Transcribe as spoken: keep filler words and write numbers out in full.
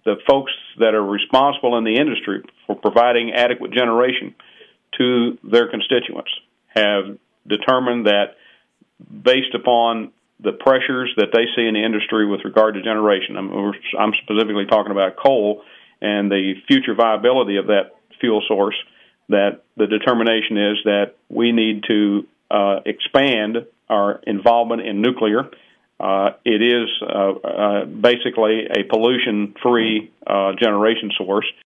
the folks that are responsible in the industry for providing adequate generation to their constituents have determined that, based upon the pressures that they see in the industry with regard to generation, I'm, I'm specifically talking about coal and the future viability of that fuel source, that the determination is that we need to uh, expand our involvement in nuclear. Uh, it is uh, uh, basically a pollution-free uh, generation source.